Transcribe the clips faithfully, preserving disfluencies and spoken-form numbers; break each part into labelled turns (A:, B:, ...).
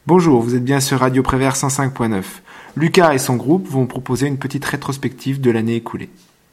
A: Bonjour, vous êtes bien sur Radio Prévert cent cinq point neuf. Lucas et son groupe vont proposer une petite rétrospective de l'année écoulée.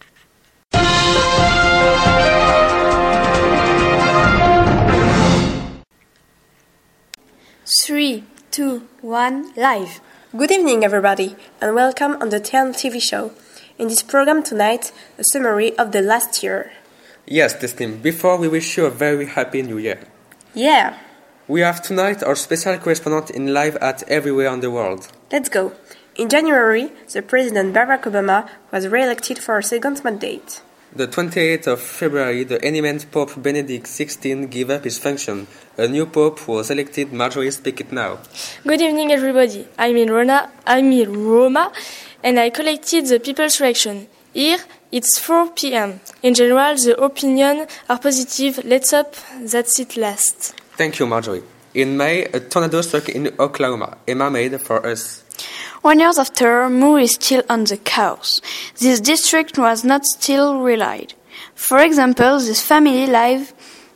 B: three, two, one, live.
C: Good evening, everybody, and welcome on the T N T V show. In this program tonight, a summary of the last year.
D: Yes, Destin, before we wish you a very happy new year.
C: Yeah.
D: We have tonight our special correspondent in live at everywhere in the world.
C: Let's go. In January, the President Barack Obama was re-elected for a second mandate.
D: The twenty-eighth of February, the eminent Pope Benedict the sixteenth gave up his function. A new Pope was elected. Marjorie, speak it now.
E: Good evening, everybody. I'm in Roma, I'm in Roma, and I collected the people's reaction. Here, it's four p.m. In general, the opinions are positive. Let's hope that it lasts.
D: Thank you, Marjorie. In May, a tornado struck in Oklahoma. Emma made for us.
B: One year after, Moore is still on the course. This district was not still relied. For example, this family live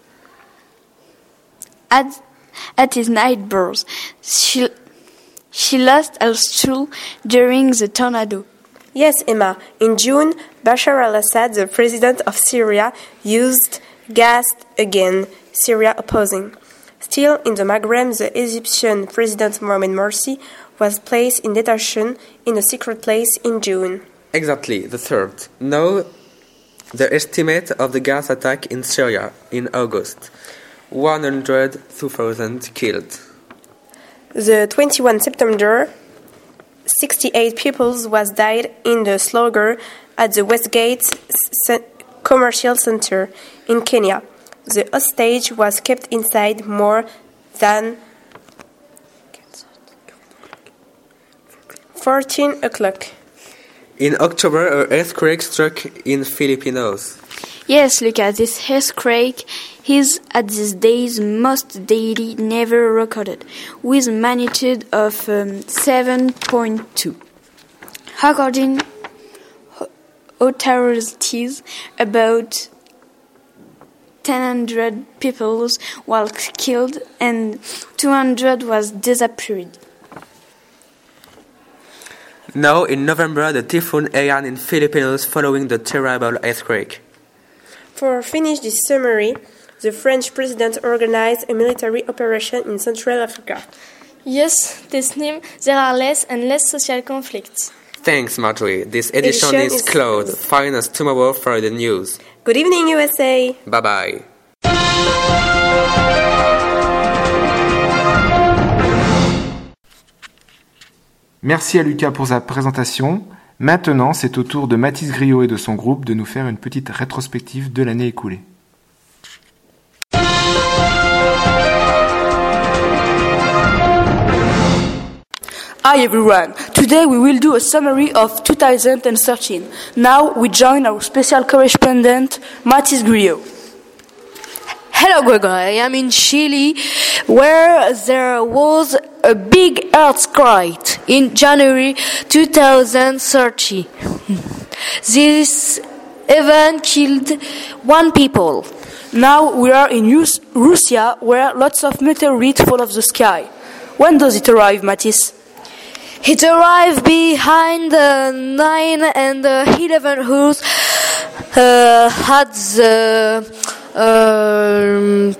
B: at, at his neighbors. She, she lost her stool during the tornado.
C: Yes, Emma. In June, Bashar al-Assad, the president of Syria, used gas again, Syria opposing. Still, in the Maghreb, the Egyptian President Mohamed Morsi was placed in detention in a secret place in June.
D: Exactly, the third. Now, the estimate of the gas attack in Syria in August. one hundred two thousand killed.
C: The twenty-first of September, sixty-eight people was died in the slaughter at the Westgate Commercial Center in Kenya. The hostage was kept inside more than fourteen o'clock.
D: In October, an earthquake struck in Philippines.
B: Yes, Lucas, this earthquake is at these days most daily never recorded, with a magnitude of um, seven point two. According to authorities, about ten hundred people were killed and two hundred was disappeared.
D: Now, in November, the typhoon Haiyan in Philippines following the terrible earthquake.
C: For finish this summary, the French president organized a military operation in Central Africa.
E: Yes, this name, there are less and less social conflicts.
D: Thanks, Marjorie. This edition,
C: edition
D: is,
C: is
D: closed. Find us tomorrow for the news.
C: Good evening, U S A.
D: Bye-bye.
A: Merci à Lucas pour sa présentation. Maintenant, c'est au tour de Mathis Griot et de son groupe de nous faire une petite rétrospective de l'année écoulée.
F: Hi everyone, today we will do a summary of two thousand thirteen. Now we join our special correspondent, Mathis Griot.
G: Hello Gregor, I am in Chile where there was a big earthquake in January two thousand thirteen. This event killed one people.
F: Now we are in Rus- Russia where lots of meteorites fall off the sky. When does it arrive, Mathis?
G: It arrived behind the nine and the eleven hours uh, at the um,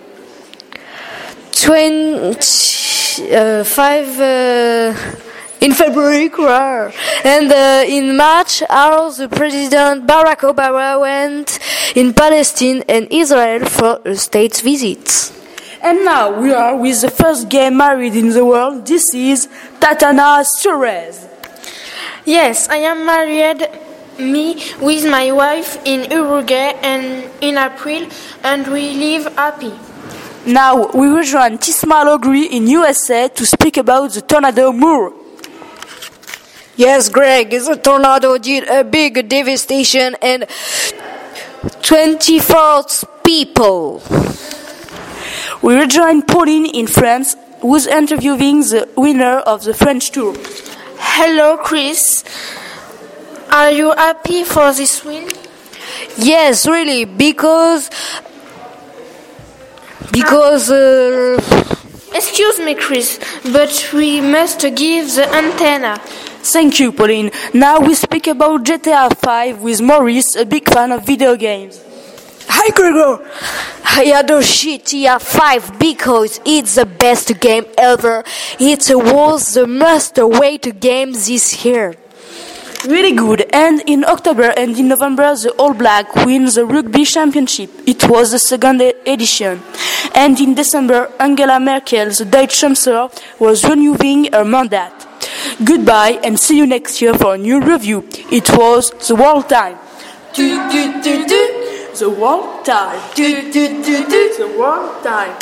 G: twenty-five uh, in February, and uh, in March, our the President Barack Obama went in Palestine and Israel for a state visit.
F: And now we are with the first gay married in the world. This is Tatana Suarez.
E: Yes, I am married me with my wife in Uruguay and in April, and we live happy.
F: Now we will join Tisma Logri in U S A to speak about the tornado Moore.
G: Yes, Greg, the tornado did a big devastation and twenty-four people.
F: We rejoin Pauline in France, who's interviewing the winner of the French tour.
E: Hello, Chris. Are you happy for this win?
G: Yes, really, because because uh, Excuse me, Chris, but we must give the antenna.
F: Thank you, Pauline. Now we speak about G T A five with Maurice, a big fan of video games.
G: Hi, Gregor. I adore G T A five because it's the best game ever. It was the most awaited game this year.
F: Really good. And in October and in November, the All Black wins the Rugby Championship. It was the second edition. And in December, Angela Merkel, the Dutch Chancellor, was renewing her mandate. Goodbye and see you next year for a new review. It was the World Time. Do, do, do, do. The World Time. Do, do, do, do. The World Time.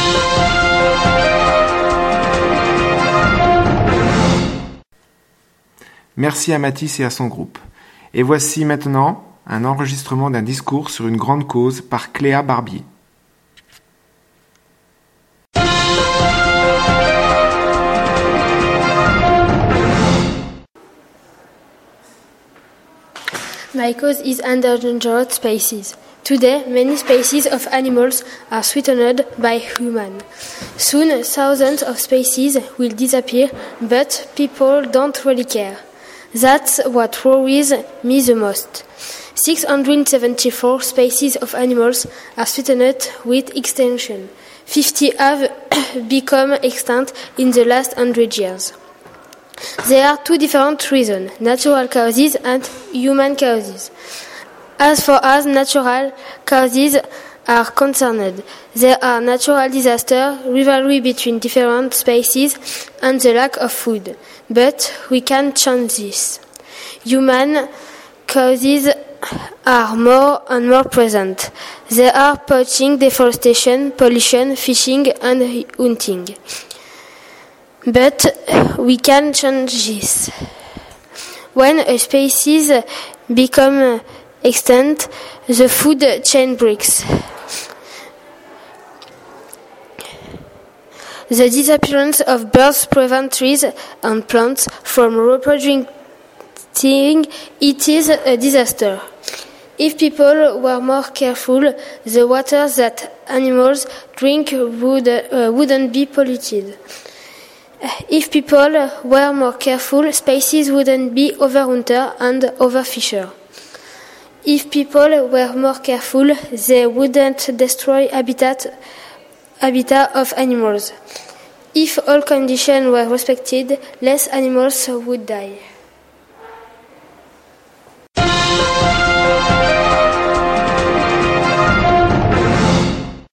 A: Merci à Mathis et à son groupe. Et voici maintenant un enregistrement d'un discours sur une grande cause par Cléa Barbier.
H: My cause is endangered species. Today, many species of animals are threatened by humans. Soon, thousands of species will disappear, but people don't really care. That's what worries me the most. six hundred seventy-four species of animals are threatened with extinction. fifty have become extinct in the last hundred years. There are two different reasons, natural causes and human causes. As far as natural causes are concerned, there are natural disasters, rivalry between different species, and the lack of food. But we can change this. Human causes are more and more present. They are poaching, deforestation, pollution, fishing, and hunting. But we can change this. When a species becomes extinct, the food chain breaks. The disappearance of birds prevents trees and plants from reproducing. It is a disaster. If people were more careful, the water that animals drink would, uh, wouldn't be polluted. If people were more careful, species wouldn't be overhunted and overfished. If people were more careful, they wouldn't destroy habitat, habitat of animals. If all conditions were respected, less animals would die.